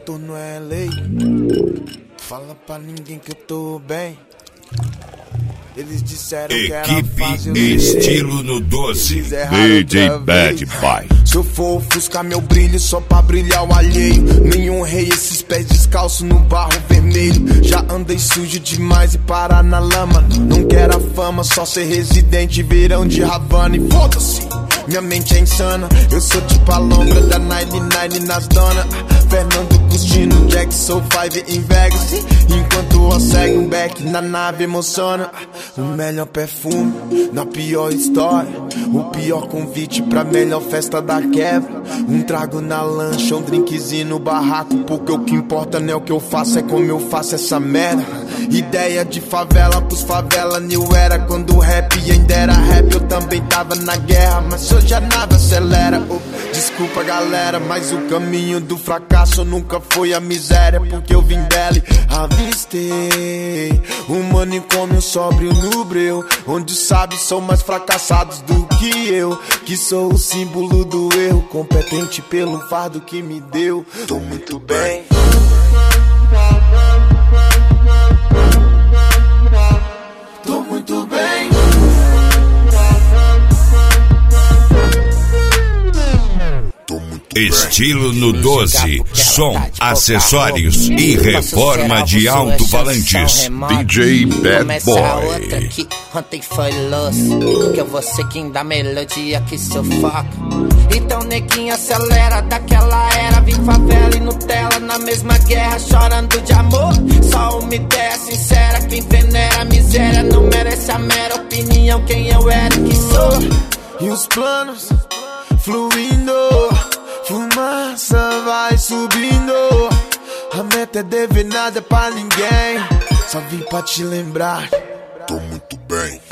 tô no LA. Fala pra ninguém que eu tô bem. Eles disseram que era fácil. Equipe Estilo no 12. DJ Bad Boy. Se eu for ofuscar meu brilho só pra brilhar o alheio, nenhum rei esses pés descalços no barro vermelho. Já andei sujo demais e parar na lama. Não quero a fama, só ser residente, verão de Havana. E foda-se, minha mente é insana. Eu sou tipo a longa da 99 nas donas. Fernando Custino, Jack Soul 5 em Vegas. Enquanto eu segue um back na nave emociona. O melhor perfume na pior história. O pior convite pra melhor festa da quebra. Um trago na lancha, um drinkzinho no barraco. Porque o que importa não é o que eu faço, é como eu faço essa merda. Ideia de favela pros favela new era. Quando o rap ainda era rap, eu também tava na guerra. Mas hoje a nave acelera. Desculpa galera, mas o caminho do fracasso nunca foi a miséria. Porque eu vim dela e avistei um manicômio sóbrio no breu, onde os sábios são mais fracassados do que eu, que sou o símbolo do erro, competente pelo fardo que me deu. Tô muito bem. Tô muito bem. Estilo no 12, som, acessórios e reforma de alto-falantes. DJ Bad Boy. Que ontem foi louco, que eu vou ser quem dá melodia que sufoca. Então neguinho acelera, daquela era vim favela e Nutella na mesma guerra, chorando de amor. Só uma ideia sincera, quem venera a miséria não merece a mera opinião, quem eu era e que sou. E os planos fluindo, fumaça vai subindo. A meta é dever nada pra ninguém, só vim pra te lembrar. Tô muito bem.